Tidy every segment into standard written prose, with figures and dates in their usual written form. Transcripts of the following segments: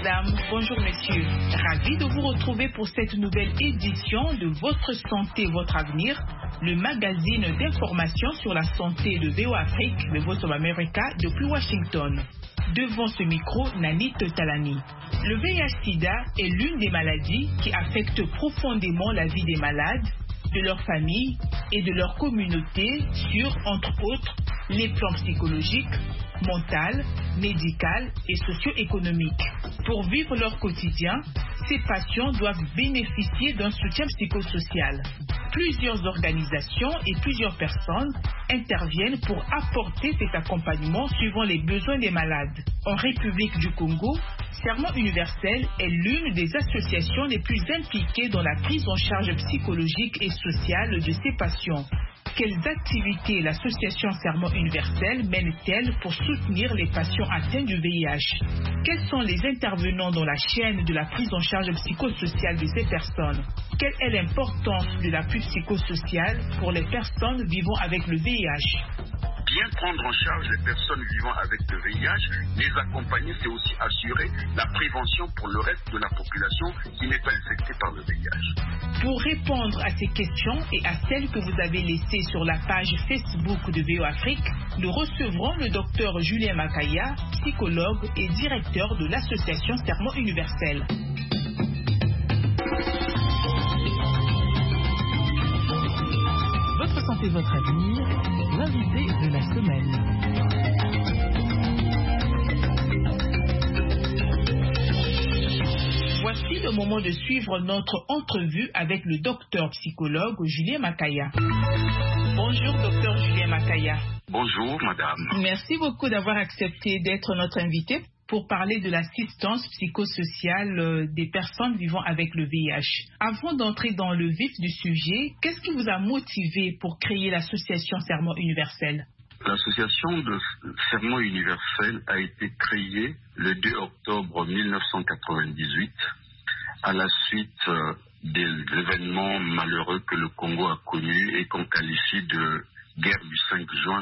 madame, bonjour monsieur. Ravi de vous retrouver pour cette nouvelle édition de Votre Santé, Votre Avenir, le magazine d'information sur la santé de VO Afrique, le Voice of America depuis Washington. Devant ce micro, Nanit Talani. Le VIH-Sida est l'une des maladies qui affectent profondément la vie des malades, de leur famille et de leur communauté sur, entre autres, les plans psychologiques, mental, médical et socio-économique. Pour vivre leur quotidien, ces patients doivent bénéficier d'un soutien psychosocial. Plusieurs organisations et plusieurs personnes interviennent pour apporter cet accompagnement suivant les besoins des malades. En République du Congo, Serment Universel est l'une des associations les plus impliquées dans la prise en charge psychologique et sociale de ces patients. Quelles activités l'association Serment Universel mène-t-elle pour soutenir les patients atteints du VIH? Quels sont les intervenants dans la chaîne de la prise en charge psychosociale de ces personnes? Quelle est l'importance de l'appui psychosocial pour les personnes vivant avec le VIH? Bien prendre en charge les personnes vivant avec le VIH, les accompagner, c'est aussi assurer la prévention pour le reste de la population qui n'est pas infectée par le VIH. Pour répondre à ces questions et à celles que vous avez laissées sur la page Facebook de VO Afrique, nous recevrons le docteur Julien Makaya, psychologue et directeur de l'association Serment Universel. Votre santé, votre avenir, l'invité de la semaine. Voici le moment de suivre notre entrevue avec le docteur psychologue Julien Makaya. Bonjour docteur Julien Makaya. Bonjour madame. Merci beaucoup d'avoir accepté d'être notre invité pour parler de l'assistance psychosociale des personnes vivant avec le VIH. Avant d'entrer dans le vif du sujet, qu'est-ce qui vous a motivé pour créer l'association Serment Universel? L'association de Serment Universel a été créée le 2 octobre 1998 à la suite des événements malheureux que le Congo a connus et qu'on qualifie de guerre du 5 juin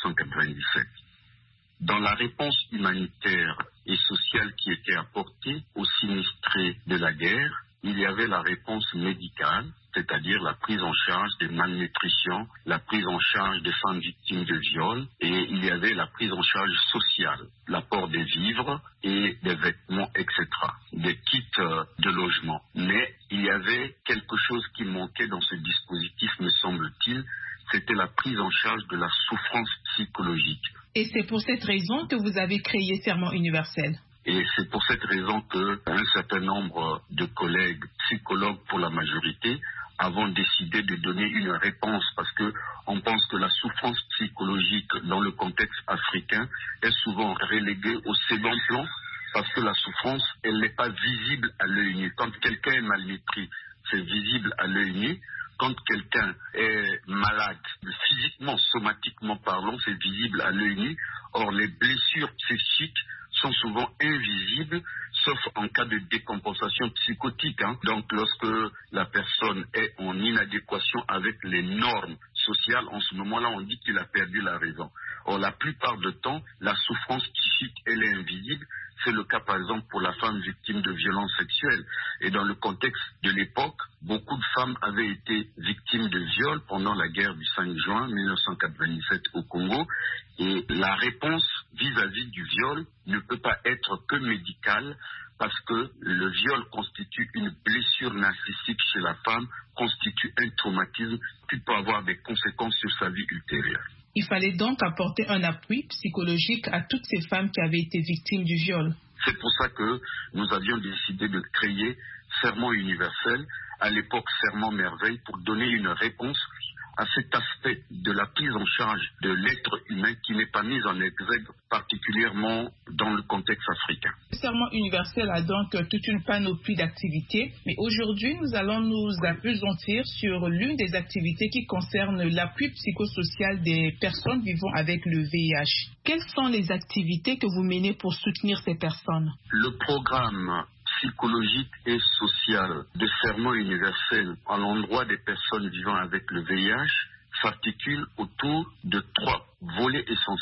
1997. Dans la réponse humanitaire et sociale qui était apportée aux sinistrés de la guerre, il y avait la réponse médicale, c'est-à-dire la prise en charge des malnutritions, la prise en charge des femmes victimes de viol, et il y avait la prise en charge sociale, l'apport des vivres et des vêtements, etc., des kits de logement. Mais il y avait quelque chose qui manquait dans ce dispositif, me semble-t-il, c'était la prise en charge de la souffrance psychologique. Et c'est pour cette raison que vous avez créé Serment Universel. Et c'est pour cette raison qu'un certain nombre de collègues, psychologues pour la majorité, avons décidé de donner une réponse parce qu'on pense que la souffrance psychologique dans le contexte africain est souvent reléguée au second plan parce que la souffrance, elle n'est pas visible à l'œil nu. Quand quelqu'un est malnutri, c'est visible à l'œil nu. Quand quelqu'un est malade, physiquement, somatiquement parlant, c'est visible à l'œil nu. Or, les blessures psychiques sont souvent invisibles, sauf en cas de décompensation psychotique. Donc, lorsque la personne est en inadéquation avec les normes sociales, en ce moment-là, on dit qu'il a perdu la raison. Or, la plupart du temps, la souffrance psychique, elle est invisible. C'est le cas, par exemple, pour la femme victime de violences sexuelles. Et dans le contexte de l'époque, beaucoup de femmes avaient été victimes de viols pendant la guerre du 5 juin 1997 au Congo. Et la réponse vis-à-vis du viol ne peut pas être que médicale parce que le viol constitue une blessure narcissique chez la femme, constitue un traumatisme qui peut avoir des conséquences sur sa vie ultérieure. Il fallait donc apporter un appui psychologique à toutes ces femmes qui avaient été victimes du viol. C'est pour ça que nous avions décidé de créer Serment Universel, à l'époque Serment Merveille, pour donner une réponse à cet aspect de la prise en charge de l'être humain qui n'est pas mis en exergue particulièrement dans le contexte africain. Serment Universel a donc toute une panoplie d'activités, mais aujourd'hui nous allons nous appesantir sur l'une des activités qui concerne l'appui psychosocial des personnes vivant avec le VIH. Quelles sont les activités que vous menez pour soutenir ces personnes? Le programme psychologique et social de Serment Universel à l'endroit des personnes vivant avec le VIH s'articule autour de 3 volets essentiels.